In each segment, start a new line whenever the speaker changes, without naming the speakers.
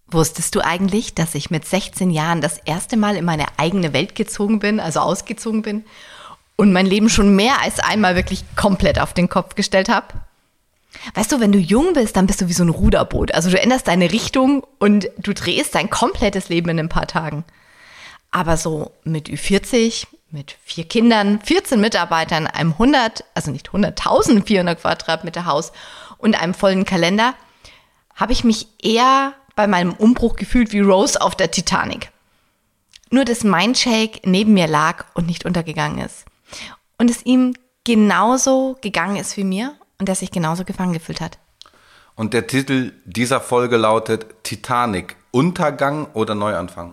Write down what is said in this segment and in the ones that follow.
Wusstest du eigentlich, dass ich mit 16 Jahren das erste Mal in meine eigene Welt gezogen bin, also ausgezogen bin und mein Leben schon mehr als einmal wirklich komplett auf den Kopf gestellt habe? Weißt du, wenn du jung bist, dann bist du wie so ein Ruderboot. Also du änderst deine Richtung und du drehst dein komplettes Leben in ein paar Tagen. Aber so mit Ü40, mit 4 Kindern, 14 Mitarbeitern, einem 1400 Quadratmeter Haus und einem vollen Kalender, habe ich mich eher bei meinem Umbruch gefühlt wie Rose auf der Titanic. Nur dass Mindshake neben mir lag und nicht untergegangen ist. Und es ihm genauso gegangen ist wie mir und er sich genauso gefangen gefühlt hat.
Und der Titel dieser Folge lautet Titanic, Untergang oder Neuanfang?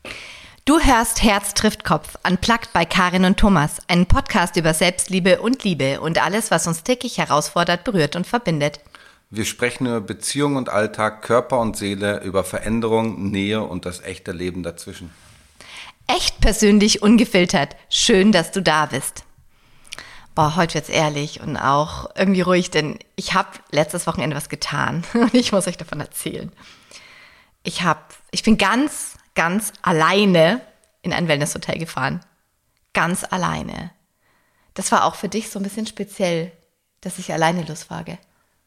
Du hörst Herz trifft Kopf, unplugged bei Karin und Thomas, einen Podcast über Selbstliebe und Liebe und alles, was uns täglich herausfordert, berührt und verbindet.
Wir sprechen über Beziehung und Alltag, Körper und Seele, über Veränderung, Nähe und das echte Leben dazwischen.
Echt persönlich, ungefiltert. Schön, dass du da bist. Boah, heute wird's ehrlich und auch irgendwie ruhig, denn ich habe letztes Wochenende was getan und ich muss euch davon erzählen. Ich bin ganz alleine in ein Wellnesshotel gefahren. Ganz alleine. Das war auch für dich so ein bisschen speziell, dass ich alleine losfahre.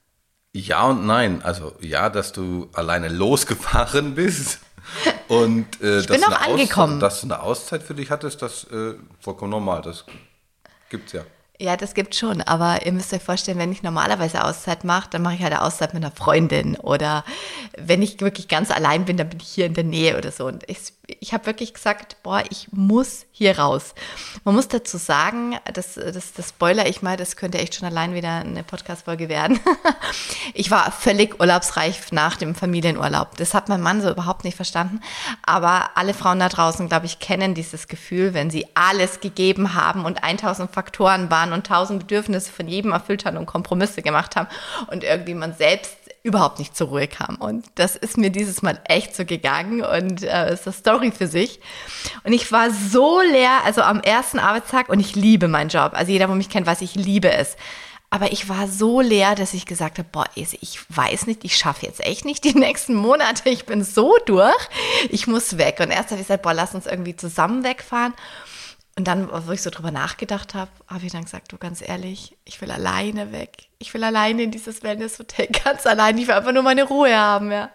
Ja und nein. Also ja, dass du alleine losgefahren bist und
ich bin auch angekommen.
Dass du eine Auszeit für dich hattest, das vollkommen normal. Das gibt's ja.
Ja, das gibt schon, aber ihr müsst euch vorstellen, wenn ich normalerweise Auszeit mache, dann mache ich halt eine Auszeit mit einer Freundin oder wenn ich wirklich ganz allein bin, dann bin ich hier in der Nähe oder so. Und ich habe wirklich gesagt, boah, ich muss hier raus. Man muss dazu sagen, das spoiler ich mal, das könnte echt schon allein wieder eine Podcast-Folge werden. Ich war völlig urlaubsreif nach dem Familienurlaub. Das hat mein Mann so überhaupt nicht verstanden. Aber alle Frauen da draußen, glaube ich, kennen dieses Gefühl, wenn sie alles gegeben haben und 1000 Faktoren waren und 1000 Bedürfnisse von jedem erfüllt haben und Kompromisse gemacht haben und irgendwie man selbst überhaupt nicht zur Ruhe kam. Und das ist mir dieses Mal echt so gegangen und ist eine Story für sich. Und ich war so leer, also am ersten Arbeitstag, und ich liebe meinen Job. Also jeder, der mich kennt, weiß, ich liebe es. Aber ich war so leer, dass ich gesagt habe, boah, ich weiß nicht, ich schaffe jetzt echt nicht die nächsten Monate. Ich bin so durch, ich muss weg. Und erst habe ich gesagt, boah, lass uns irgendwie zusammen wegfahren. Und dann, wo ich so drüber nachgedacht habe, habe ich dann gesagt, du, ganz ehrlich, ich will alleine weg. Ich will alleine in dieses Wellness-Hotel, ganz allein. Ich will einfach nur meine Ruhe haben, ja.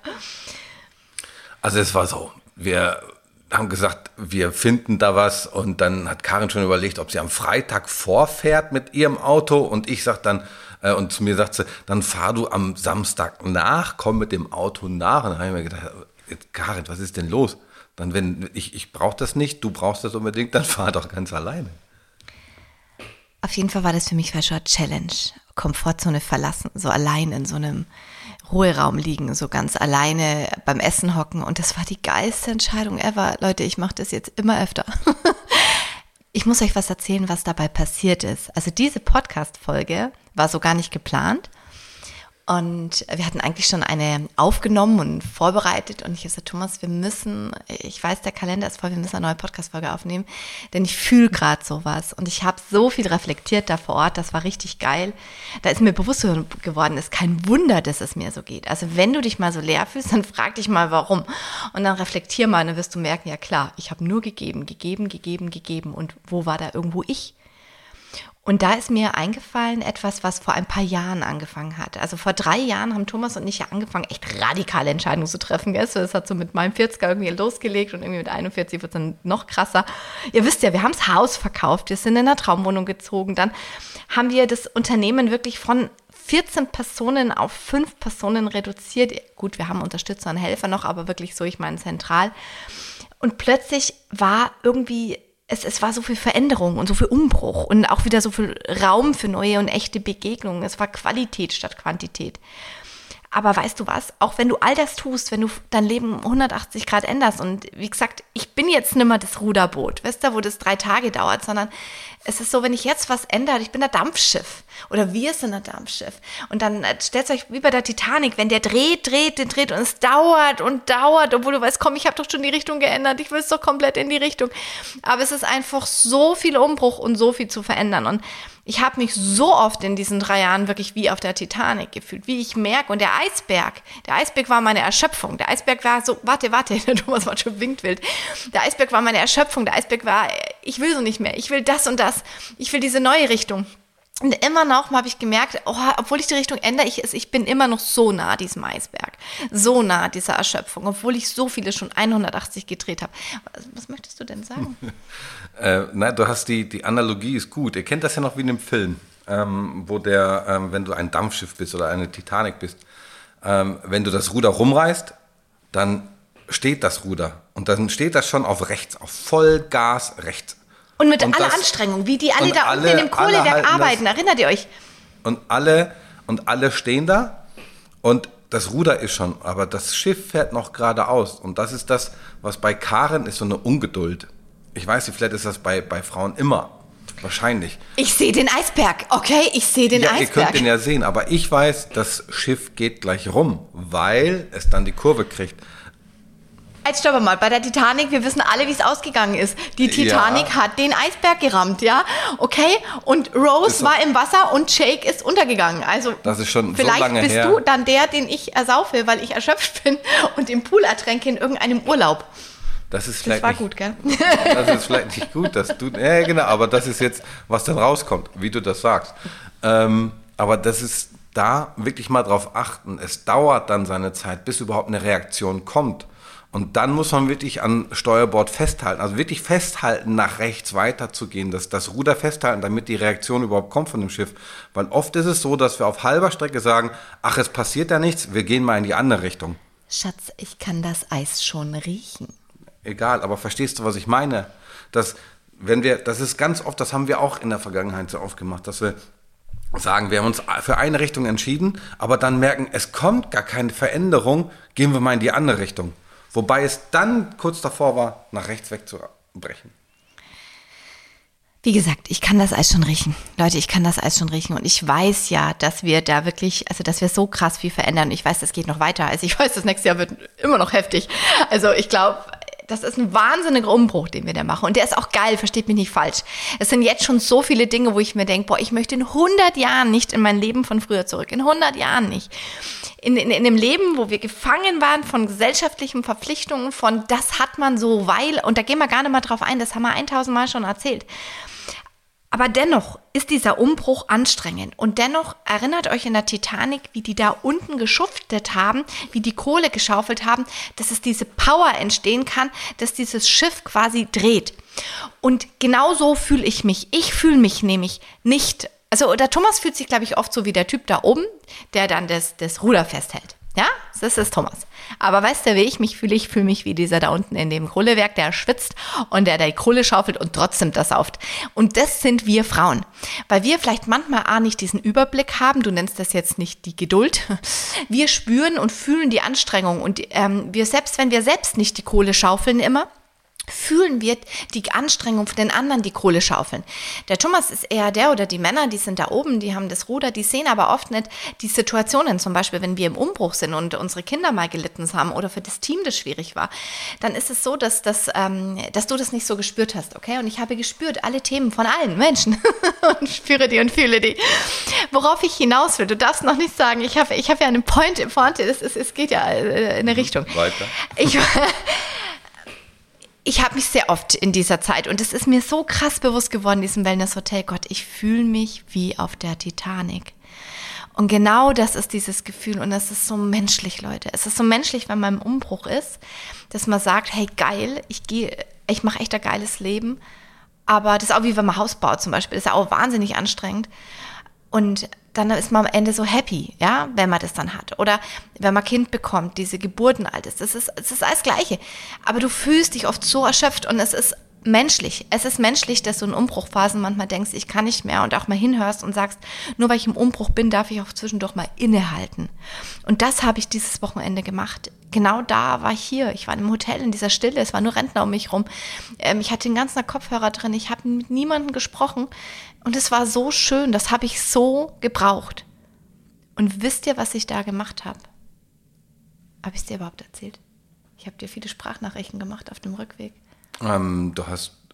Also es war so, wir haben gesagt, wir finden da was und dann hat Karin schon überlegt, ob sie am Freitag vorfährt mit ihrem Auto und ich sag dann, und zu mir sagt sie, dann fahr du am Samstag nach, komm mit dem Auto nach. Und dann habe ich mir gedacht, Karin, was ist denn los? Dann, wenn ich brauche das nicht, du brauchst das unbedingt, dann fahr doch ganz alleine.
Auf jeden Fall war das für mich schon eine Challenge. Komfortzone verlassen, so allein in so einem Ruheraum liegen, so ganz alleine beim Essen hocken. Und das war die geilste Entscheidung ever. Leute, ich mache das jetzt immer öfter. Ich muss euch was erzählen, was dabei passiert ist. Also diese Podcast-Folge war so gar nicht geplant. Und wir hatten eigentlich schon eine aufgenommen und vorbereitet und ich habe gesagt, Thomas, ich weiß, der Kalender ist voll, wir müssen eine neue Podcast-Folge aufnehmen, denn ich fühle gerade sowas und ich habe so viel reflektiert da vor Ort, das war richtig geil. Da ist mir bewusst geworden, ist kein Wunder, dass es mir so geht. Also wenn du dich mal so leer fühlst, dann frag dich mal, warum. Und dann reflektier mal und dann wirst du merken, ja klar, ich habe nur gegeben und wo war da irgendwo ich? Und da ist mir eingefallen etwas, was vor ein paar Jahren angefangen hat. Also vor 3 Jahren haben Thomas und ich ja angefangen, echt radikale Entscheidungen zu treffen. Das hat so mit meinem 40er irgendwie losgelegt und irgendwie mit 41 wird es dann noch krasser. Ihr wisst ja, wir haben das Haus verkauft, wir sind in eine Traumwohnung gezogen. Dann haben wir das Unternehmen wirklich von 14 Personen auf 5 Personen reduziert. Gut, wir haben Unterstützer und Helfer noch, aber wirklich so, ich meine zentral. Und plötzlich war irgendwie... Es war so viel Veränderung und so viel Umbruch und auch wieder so viel Raum für neue und echte Begegnungen. Es war Qualität statt Quantität. Aber weißt du was? Auch wenn du all das tust, wenn du dein Leben 180 Grad änderst und wie gesagt, ich bin jetzt nicht mehr das Ruderboot, weißt du, wo das 3 Tage dauert, sondern es ist so, wenn ich jetzt was ändere, ich bin ein Dampfschiff oder wir sind ein Dampfschiff und dann stellt euch wie bei der Titanic, wenn der dreht und es dauert, obwohl du weißt, komm, ich habe doch schon die Richtung geändert, ich will es doch komplett in die Richtung. Aber es ist einfach so viel Umbruch und so viel zu verändern und Ich habe mich so oft in diesen 3 Jahren wirklich wie auf der Titanic gefühlt, wie ich merke. Und der Eisberg war meine Erschöpfung. Der Eisberg war so, warte, der Thomas war schon winktwild. Der Eisberg war meine Erschöpfung. Der Eisberg war, ich will so nicht mehr. Ich will das und das. Ich will diese neue Richtung. Und immer noch habe ich gemerkt, obwohl ich die Richtung ändere, ich bin immer noch so nah diesem Eisberg, so nah dieser Erschöpfung, obwohl ich so viele schon 180 gedreht habe. Was möchtest du denn sagen?
Du hast die Analogie ist gut. Ihr kennt das ja noch wie in einem Film, wo wenn du ein Dampfschiff bist oder eine Titanic bist, wenn du das Ruder rumreißt, dann steht das Ruder und dann steht das schon auf rechts, auf Vollgas rechts.
Und mit aller Anstrengung, wie die alle da unten in dem Kohlewerk arbeiten, erinnert ihr euch?
Und alle stehen da und das Ruder ist schon, aber das Schiff fährt noch geradeaus. Und das ist das, was bei Karen ist, so eine Ungeduld. Ich weiß nicht, vielleicht ist das bei Frauen immer, wahrscheinlich.
Ich sehe den Eisberg, okay? Ich sehe den Eisberg.
Ihr könnt den ja sehen, aber ich weiß, das Schiff geht gleich rum, weil es dann die Kurve kriegt.
Jetzt stopp mal, bei der Titanic, wir wissen alle, wie es ausgegangen ist. Die Titanic hat den Eisberg gerammt, ja, okay? Und Rose war im Wasser und Jake ist untergegangen. Also
das ist schon
vielleicht
so lange
bist
her.
Du dann der, den ich ersaufe, weil ich erschöpft bin und im Pool ertränke in irgendeinem Urlaub.
Das war
nicht, gut, gell?
Das ist vielleicht nicht gut, dass du, ja genau, aber das ist jetzt, was dann rauskommt, wie du das sagst. Aber das ist da wirklich mal drauf achten. Es dauert dann seine Zeit, bis überhaupt eine Reaktion kommt. Und dann muss man wirklich an Steuerbord festhalten, also wirklich festhalten, nach rechts weiterzugehen, das Ruder festhalten, damit die Reaktion überhaupt kommt von dem Schiff. Weil oft ist es so, dass wir auf halber Strecke sagen, ach, es passiert ja nichts, wir gehen mal in die andere Richtung.
Schatz, ich kann das Eis schon riechen.
Egal, aber verstehst du, was ich meine? Das ist ganz oft, das haben wir auch in der Vergangenheit so oft gemacht, dass wir sagen, wir haben uns für eine Richtung entschieden, aber dann merken, es kommt gar keine Veränderung, gehen wir mal in die andere Richtung. Wobei es dann kurz davor war, nach rechts wegzubrechen.
Wie gesagt, ich kann das Eis schon riechen. Leute, ich kann das Eis schon riechen. Und ich weiß ja, dass wir da wirklich, also dass wir so krass viel verändern. Ich weiß, das geht noch weiter. Also ich weiß, das nächste Jahr wird immer noch heftig. Also ich glaube, das ist ein wahnsinniger Umbruch, den wir da machen. Und der ist auch geil, versteht mich nicht falsch. Es sind jetzt schon so viele Dinge, wo ich mir denke, ich möchte in 100 Jahren nicht in mein Leben von früher zurück. In 100 Jahren nicht. In einem Leben, wo wir gefangen waren von gesellschaftlichen Verpflichtungen, von das hat man so, weil, und da gehen wir gar nicht mal drauf ein, das haben wir 1000 Mal schon erzählt. Aber dennoch ist dieser Umbruch anstrengend. Und dennoch erinnert euch in der Titanic, wie die da unten geschuftet haben, wie die Kohle geschaufelt haben, dass es diese Power entstehen kann, dass dieses Schiff quasi dreht. Und genau so fühle ich mich. Ich fühle mich nämlich nicht, also der Thomas fühlt sich, glaube ich, oft so wie der Typ da oben, der dann das Ruder festhält. Ja, das ist Thomas. Aber weißt du, wie ich mich fühle? Ich fühle mich wie dieser da unten in dem Kohlewerk, der schwitzt und der die Kohle schaufelt und trotzdem das sauft. Und das sind wir Frauen. Weil wir vielleicht manchmal nicht diesen Überblick haben, du nennst das jetzt nicht die Geduld. Wir spüren und fühlen die Anstrengung und selbst wenn wir selbst nicht die Kohle schaufeln immer, fühlen wir die Anstrengung von den anderen, die Kohle schaufeln. Der Thomas ist eher der oder die Männer, die sind da oben, die haben das Ruder, die sehen aber oft nicht die Situationen, zum Beispiel, wenn wir im Umbruch sind und unsere Kinder mal gelitten haben oder für das Team das schwierig war, dann ist es so, dass du das nicht so gespürt hast, okay? Und ich habe gespürt, alle Themen von allen Menschen und spüre die und fühle die. Worauf ich hinaus will, du darfst noch nicht sagen, ich habe ja einen Point, es geht ja in eine Richtung.
Weiter.
Ich habe mich sehr oft in dieser Zeit, und es ist mir so krass bewusst geworden, in diesem Wellness-Hotel, Gott, ich fühle mich wie auf der Titanic. Und genau das ist dieses Gefühl, und es ist so menschlich, Leute. Es ist so menschlich, wenn man im Umbruch ist, dass man sagt, hey, geil, ich mache echt ein geiles Leben, aber das ist auch wie wenn man Haus baut zum Beispiel, das ist auch wahnsinnig anstrengend. Und dann ist man am Ende so happy, ja, wenn man das dann hat. Oder wenn man Kind bekommt, diese Geburtenalter, es ist alles Gleiche. Aber du fühlst dich oft so erschöpft und es ist menschlich. Es ist menschlich, dass du in Umbruchphasen manchmal denkst, ich kann nicht mehr und auch mal hinhörst und sagst, nur weil ich im Umbruch bin, darf ich auch zwischendurch mal innehalten. Und das habe ich dieses Wochenende gemacht. Genau da war ich hier. Ich war im Hotel in dieser Stille, es waren nur Rentner um mich rum. Ich hatte den ganzen Kopfhörer drin, ich habe mit niemandem gesprochen und es war so schön, das habe ich so gebraucht. Und wisst ihr, was ich da gemacht habe? Habe ich es dir überhaupt erzählt? Ich habe dir viele Sprachnachrichten gemacht auf dem Rückweg.
Du hast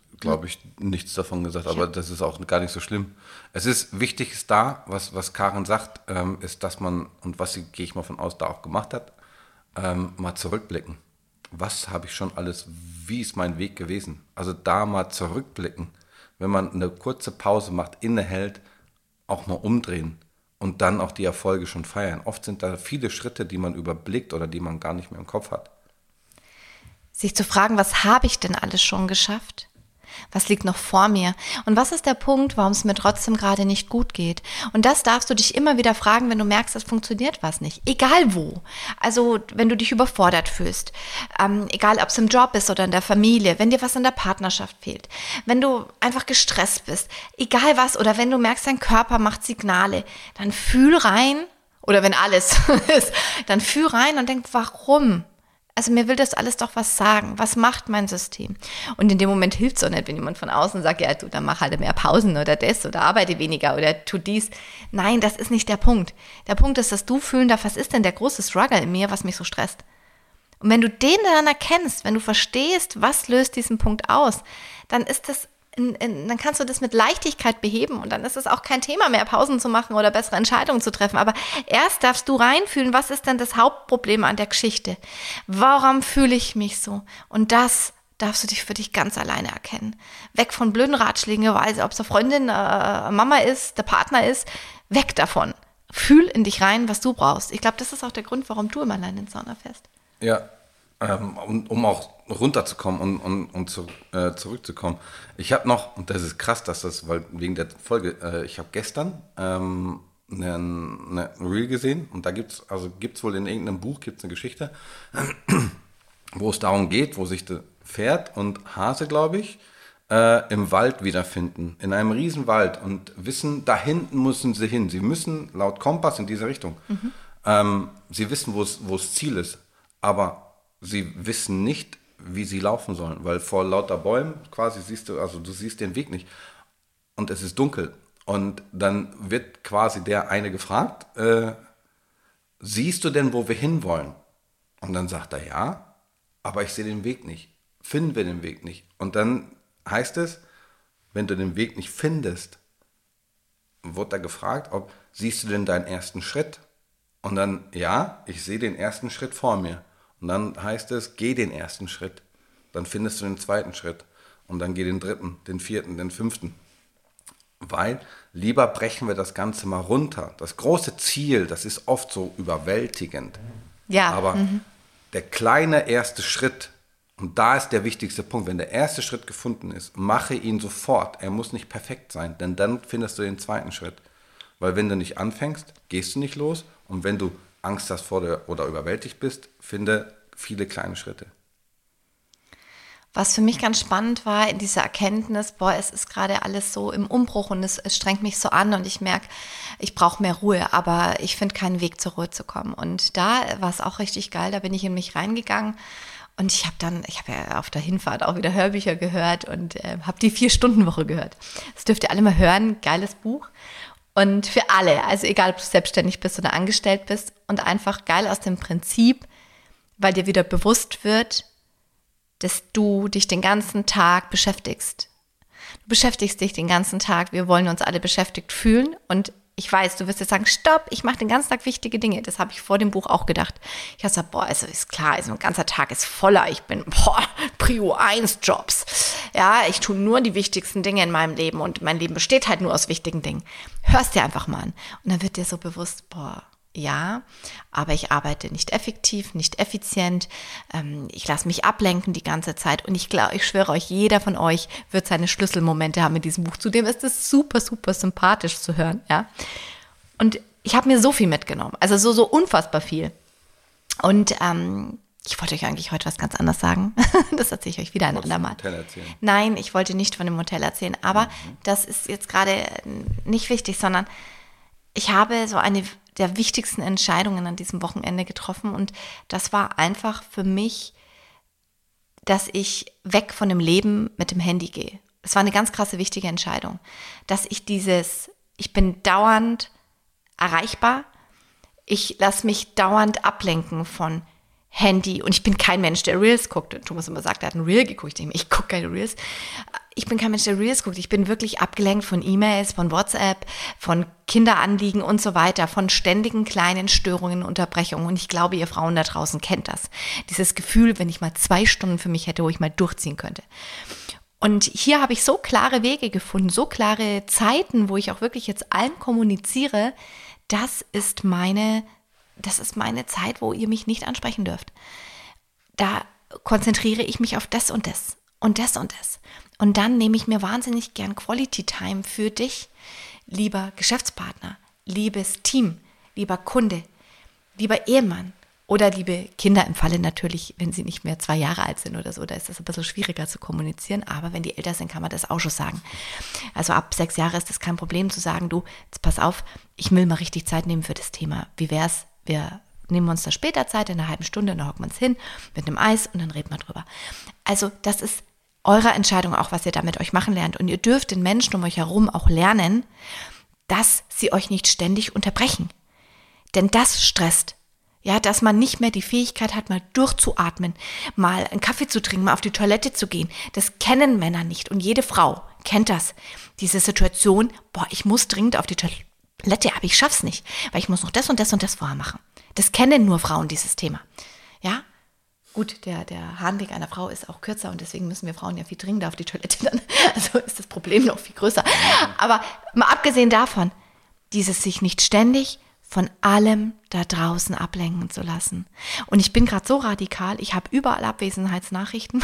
glaube ich, nichts davon gesagt, aber das ist auch gar nicht so schlimm. Es ist wichtig, ist da, was Karin sagt, ist, dass man, und was sie, gehe ich mal von aus, da auch gemacht hat, mal zurückblicken. Was habe ich schon alles, wie ist mein Weg gewesen? Also da mal zurückblicken. Wenn man eine kurze Pause macht, innehält, auch mal umdrehen und dann auch die Erfolge schon feiern. Oft sind da viele Schritte, die man überblickt oder die man gar nicht mehr im Kopf hat.
Sich zu fragen, was habe ich denn alles schon geschafft? Was liegt noch vor mir? Und was ist der Punkt, warum es mir trotzdem gerade nicht gut geht? Und das darfst du dich immer wieder fragen, wenn du merkst, es funktioniert was nicht. Egal wo. Also wenn du dich überfordert fühlst. Egal, ob es im Job ist oder in der Familie. Wenn dir was in der Partnerschaft fehlt. Wenn du einfach gestresst bist. Egal was. Oder wenn du merkst, dein Körper macht Signale. Dann fühl rein. Oder wenn alles ist. Dann fühl rein und denk, warum? Also mir will das alles doch was sagen. Was macht mein System? Und in dem Moment hilft es auch nicht, wenn jemand von außen sagt, ja, du, dann mach halt mehr Pausen oder das oder arbeite weniger oder tu dies. Nein, das ist nicht der Punkt. Der Punkt ist, dass du fühlen darfst, was ist denn der große Struggle in mir, was mich so stresst? Und wenn du den dann erkennst, wenn du verstehst, was löst diesen Punkt aus, dann ist das dann kannst du das mit Leichtigkeit beheben und dann ist es auch kein Thema mehr, Pausen zu machen oder bessere Entscheidungen zu treffen. Aber erst darfst du reinfühlen, was ist denn das Hauptproblem an der Geschichte? Warum fühle ich mich so? Und das darfst du dich für dich ganz alleine erkennen. Weg von blöden Ratschlägen, ob es eine Freundin, Mama ist, der Partner ist, weg davon. Fühl in dich rein, was du brauchst. Ich glaube, das ist auch der Grund, warum du immer alleine in Sauna fährst.
Ja, um auch runterzukommen und zurückzukommen. Ich habe noch, und das ist krass, dass das, weil wegen der Folge, ich habe gestern eine Reel gesehen und da gibt's wohl in irgendeinem Buch gibt's eine Geschichte, wo es darum geht, wo sich das Pferd und Hase, glaube ich, im Wald wiederfinden, in einem Riesenwald und wissen, da hinten müssen sie hin. Sie müssen laut Kompass in diese Richtung. Sie wissen, wo das Ziel ist, aber sie wissen nicht, wie sie laufen sollen, weil vor lauter Bäumen quasi du siehst den Weg nicht und es ist dunkel und dann wird quasi der eine gefragt, siehst du denn, wo wir hinwollen? Und dann sagt er, ja, aber ich sehe den Weg nicht. Finden wir den Weg nicht? Und dann heißt es, wenn du den Weg nicht findest, wird er gefragt, siehst du denn deinen ersten Schritt? Und dann, ja, ich sehe den ersten Schritt vor mir. Und dann heißt es, geh den ersten Schritt. Dann findest du den zweiten Schritt. Und dann geh den dritten, den vierten, den fünften. Weil lieber brechen wir das Ganze mal runter. Das große Ziel, das ist oft so überwältigend.
Ja.
Aber der kleine erste Schritt, und da ist der wichtigste Punkt, wenn der erste Schritt gefunden ist, mache ihn sofort. Er muss nicht perfekt sein, denn dann findest du den zweiten Schritt. Weil wenn du nicht anfängst, gehst du nicht los. Und wenn du Angst hast oder überwältigt bist, finde viele kleine Schritte.
Was für mich ganz spannend war in dieser Erkenntnis, es ist gerade alles so im Umbruch und es strengt mich so an und ich merke, ich brauche mehr Ruhe, aber ich finde keinen Weg zur Ruhe zu kommen. Und da war es auch richtig geil, da bin ich in mich reingegangen und ich habe ja auf der Hinfahrt auch wieder Hörbücher gehört und habe die 4-Stunden-Woche gehört. Das dürft ihr alle mal hören, geiles Buch. Und für alle, also egal, ob du selbstständig bist oder angestellt bist und einfach geil aus dem Prinzip, weil dir wieder bewusst wird, dass du dich den ganzen Tag beschäftigst. Du beschäftigst dich den ganzen Tag, wir wollen uns alle beschäftigt fühlen und ich weiß, du wirst jetzt sagen, stopp, ich mache den ganzen Tag wichtige Dinge. Das habe ich vor dem Buch auch gedacht. Ich habe gesagt, also ist klar, also ein ganzer Tag ist voller, ich bin, Prio 1 Jobs. Ja, ich tue nur die wichtigsten Dinge in meinem Leben und mein Leben besteht halt nur aus wichtigen Dingen. Hörst dir einfach mal an. Und dann wird dir so bewusst, ja, aber ich arbeite nicht effektiv, nicht effizient. Ich lasse mich ablenken die ganze Zeit. Und ich schwöre euch, jeder von euch wird seine Schlüsselmomente haben in diesem Buch. Zudem ist es super, super sympathisch zu hören. Ja? Und ich habe mir so viel mitgenommen. Also so unfassbar viel. Und ich wollte euch eigentlich heute was ganz anderes sagen. Das erzähle ich euch wieder ein andermal. Nein, ich wollte nicht von dem Hotel erzählen. Aber das ist jetzt gerade nicht wichtig, sondern ich habe so eine der wichtigsten Entscheidungen an diesem Wochenende getroffen und das war einfach für mich, dass ich weg von dem Leben mit dem Handy gehe. Es war eine ganz krasse, wichtige Entscheidung, dass ich bin dauernd erreichbar, ich lasse mich dauernd ablenken von Handy. Und ich bin kein Mensch, der Reels guckt. Und Thomas immer sagt, er hat ein Reel geguckt. Ich gucke keine Reels. Ich bin kein Mensch, der Reels guckt. Ich bin wirklich abgelenkt von E-Mails, von WhatsApp, von Kinderanliegen und so weiter, von ständigen kleinen Störungen, Unterbrechungen. Und ich glaube, ihr Frauen da draußen kennt das. Dieses Gefühl, wenn ich mal 2 Stunden für mich hätte, wo ich mal durchziehen könnte. Und hier habe ich so klare Wege gefunden, so klare Zeiten, wo ich auch wirklich jetzt allen kommuniziere, das ist meine Zeit, wo ihr mich nicht ansprechen dürft. Da konzentriere ich mich auf das und das und das und das. Und dann nehme ich mir wahnsinnig gern Quality Time für dich, lieber Geschäftspartner, liebes Team, lieber Kunde, lieber Ehemann oder liebe Kinder im Falle natürlich, wenn sie nicht mehr 2 Jahre alt sind oder so, da ist das ein bisschen schwieriger zu kommunizieren, aber wenn die älter sind, kann man das auch schon sagen. Also ab 6 Jahre ist das kein Problem zu sagen, du, jetzt pass auf, ich will mal richtig Zeit nehmen für das Thema. Wie wär's? Wir nehmen uns da später Zeit, in einer halben Stunde, und dann hocken wir uns hin mit einem Eis und dann reden wir drüber. Also das ist eure Entscheidung auch, was ihr da mit euch machen lernt. Und ihr dürft den Menschen um euch herum auch lernen, dass sie euch nicht ständig unterbrechen. Denn das stresst. Ja, dass man nicht mehr die Fähigkeit hat, mal durchzuatmen, mal einen Kaffee zu trinken, mal auf die Toilette zu gehen. Das kennen Männer nicht. Und jede Frau kennt das. Diese Situation, ich muss dringend auf die Toilette, aber ich schaff's nicht, weil ich muss noch das und das und das vorher machen. Das kennen nur Frauen, dieses Thema. Ja, gut, der Harnweg einer Frau ist auch kürzer und deswegen müssen wir Frauen ja viel dringender auf die Toilette dann. Also ist das Problem noch viel größer. Aber mal abgesehen davon, dieses sich nicht ständig von allem da draußen ablenken zu lassen. Und ich bin gerade so radikal, ich habe überall Abwesenheitsnachrichten.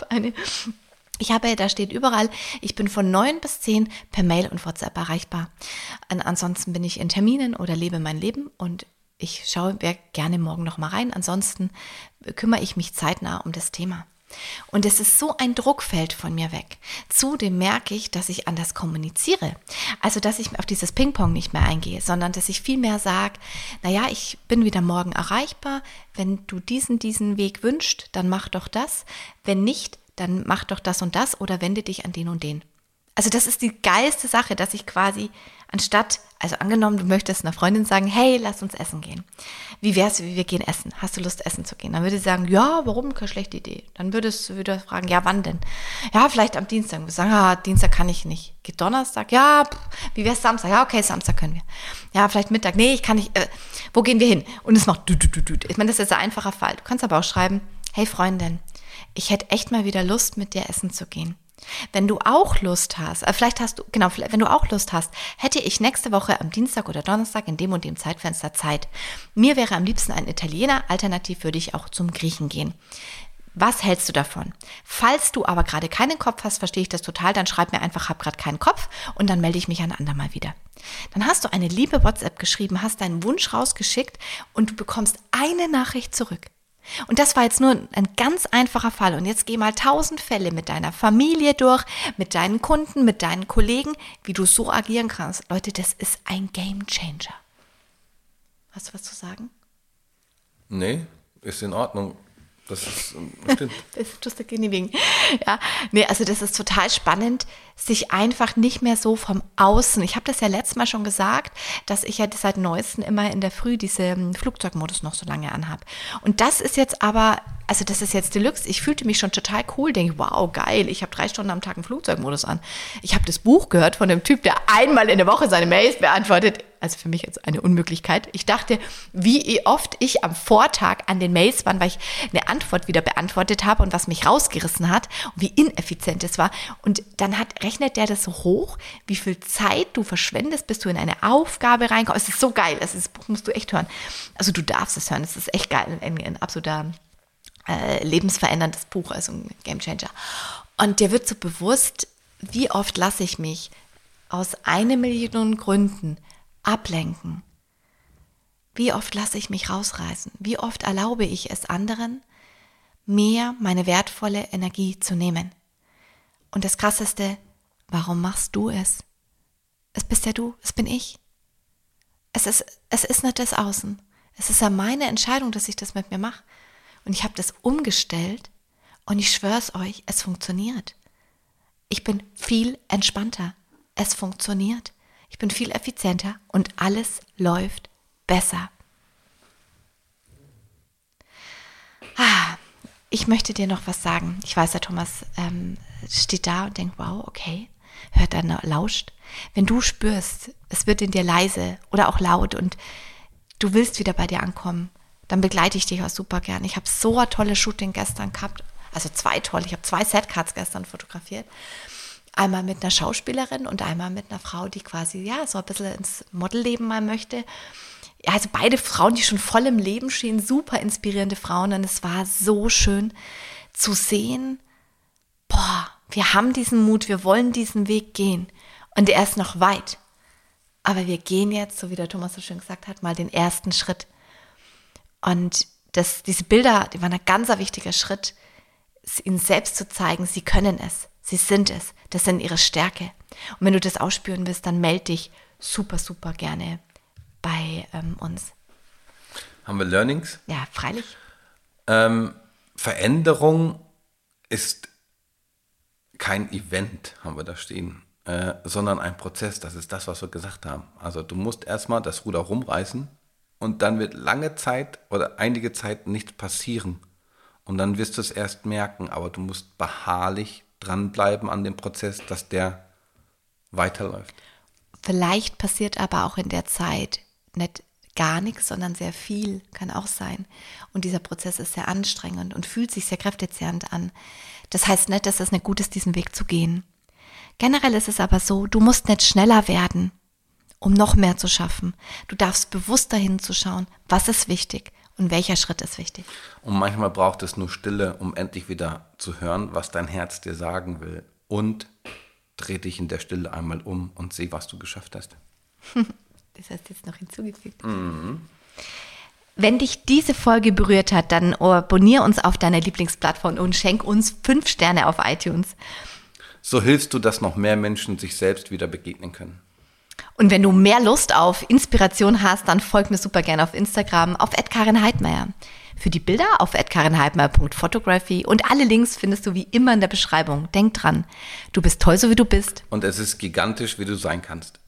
Da steht überall, ich bin von 9 bis 10 per Mail und WhatsApp erreichbar. Ansonsten bin ich in Terminen oder lebe mein Leben und ich schaue gerne morgen noch mal rein. Ansonsten kümmere ich mich zeitnah um das Thema. Und es ist so ein Druckfeld von mir weg. Zudem merke ich, dass ich anders kommuniziere. Also, dass ich auf dieses Ping-Pong nicht mehr eingehe, sondern dass ich vielmehr sage, naja, ich bin wieder morgen erreichbar. Wenn du diesen Weg wünschst, dann mach doch das. Wenn nicht, dann mach doch das und das oder wende dich an den und den. Also das ist die geilste Sache, dass ich quasi also angenommen, du möchtest einer Freundin sagen, hey, lass uns essen gehen. Wie wär's, wir gehen essen? Hast du Lust, essen zu gehen? Dann würde sie sagen, ja, warum? Keine schlechte Idee. Dann würde er fragen, ja, wann denn? Ja, vielleicht am Dienstag. Wir sagen, Dienstag kann ich nicht. Geht Donnerstag? Ja, wie wär's Samstag? Ja, okay, Samstag können wir. Ja, vielleicht Mittag. Nee, ich kann nicht. Wo gehen wir hin? Und es macht Ich meine, das ist ein einfacher Fall. Du kannst aber auch schreiben, hey Freundin, ich hätte echt mal wieder Lust, mit dir essen zu gehen. Wenn du auch Lust hast, wenn du auch Lust hast, hätte ich nächste Woche am Dienstag oder Donnerstag in dem und dem Zeitfenster Zeit. Mir wäre am liebsten ein Italiener, alternativ würde ich auch zum Griechen gehen. Was hältst du davon? Falls du aber gerade keinen Kopf hast, verstehe ich das total, dann schreib mir einfach, hab gerade keinen Kopf und dann melde ich mich ein andermal wieder. Dann hast du eine liebe WhatsApp geschrieben, hast deinen Wunsch rausgeschickt und du bekommst eine Nachricht zurück. Und das war jetzt nur ein ganz einfacher Fall. Und jetzt geh mal 1000 Fälle mit deiner Familie durch, mit deinen Kunden, mit deinen Kollegen, wie du so agieren kannst. Leute, das ist ein Game Changer. Hast du was zu sagen?
Nee, ist in Ordnung. Das ist stimmt.
Das ist just genehmigen. Ja, nee, also das ist total spannend, sich einfach nicht mehr so vom Außen. Ich habe das ja letztes Mal schon gesagt, dass ich ja seit Neuestem immer in der Früh diesen Flugzeugmodus noch so lange anhabe. Und das ist jetzt aber, also das ist jetzt Deluxe. Ich fühlte mich schon total cool, denke, wow, geil, ich habe 3 Stunden am Tag einen Flugzeugmodus an. Ich habe das Buch gehört von dem Typ, der einmal in der Woche seine Mails beantwortet. Also für mich jetzt eine Unmöglichkeit. Ich dachte, wie oft ich am Vortag an den Mails war, weil ich eine Antwort wieder beantwortet habe und was mich rausgerissen hat und wie ineffizient es war. Und dann rechnet der das so hoch, wie viel Zeit du verschwendest, bis du in eine Aufgabe reinkommst. Es ist so geil, das Buch musst du echt hören. Also du darfst es hören, es ist echt geil, ein absoluter lebensveränderndes Buch, also ein Gamechanger. Und dir wird so bewusst, wie oft lasse ich mich aus 1 Million Gründen ablenken. Wie oft lasse ich mich rausreißen? Wie oft erlaube ich es anderen, mir meine wertvolle Energie zu nehmen? Und das Krasseste, warum machst du es? Es bist ja du, es bin ich. Es ist nicht das Außen. Es ist ja meine Entscheidung, dass ich das mit mir mache. Und ich habe das umgestellt und ich schwör's euch, es funktioniert. Ich bin viel entspannter. Es funktioniert. Ich bin viel effizienter und alles läuft besser. Ich möchte dir noch was sagen. Ich weiß, der Thomas steht da und denkt, wow, okay, hört dann, lauscht. Wenn du spürst, es wird in dir leise oder auch laut und du willst wieder bei dir ankommen, dann begleite ich dich auch super gern. Ich habe so ein tolles Shooting gestern gehabt, also 2 tolle. Ich habe 2 Setcards gestern fotografiert. Einmal mit einer Schauspielerin und einmal mit einer Frau, die quasi so ein bisschen ins Modelleben mal möchte. Ja, also beide Frauen, die schon voll im Leben stehen, super inspirierende Frauen. Und es war so schön zu sehen, wir haben diesen Mut, wir wollen diesen Weg gehen. Und der ist noch weit. Aber wir gehen jetzt, so wie der Thomas so schön gesagt hat, mal den ersten Schritt. Und diese Bilder, die waren ein ganz wichtiger Schritt, ihnen selbst zu zeigen, sie können es, sie sind es, das sind ihre Stärke. Und wenn du das ausspüren willst, dann melde dich super, super gerne bei uns.
Haben wir Learnings?
Ja, freilich.
Veränderung ist kein Event, haben wir da stehen, sondern ein Prozess. Das ist das, was wir gesagt haben. Also du musst erstmal das Ruder rumreißen und dann wird lange Zeit oder einige Zeit nichts passieren. Und dann wirst du es erst merken, aber du musst beharrlich dranbleiben an dem Prozess, dass der weiterläuft. Vielleicht passiert aber auch in der Zeit nicht gar nichts, sondern sehr viel, kann auch sein. Und dieser Prozess ist sehr anstrengend und fühlt sich sehr kräftezehrend an. Das heißt nicht, dass es nicht gut ist, diesen Weg zu gehen. Generell ist es aber so, du musst nicht schneller werden, um noch mehr zu schaffen. Du darfst bewusster hinzuschauen, was ist wichtig und welcher Schritt ist wichtig. Und manchmal braucht es nur Stille, um endlich wieder zu hören, was dein Herz dir sagen will. Und dreh dich in der Stille einmal um und sieh, was du geschafft hast. Das hast du jetzt noch hinzugefügt. Mhm. Wenn dich diese Folge berührt hat, dann abonniere uns auf deiner Lieblingsplattform und schenk uns 5 Sterne auf iTunes. So hilfst du, dass noch mehr Menschen sich selbst wieder begegnen können. Und wenn du mehr Lust auf Inspiration hast, dann folg mir super gerne auf Instagram auf @karinheidmeier. Für die Bilder auf @karinheidmeier.photography und alle Links findest du wie immer in der Beschreibung. Denk dran, du bist toll, so wie du bist. Und es ist gigantisch, wie du sein kannst.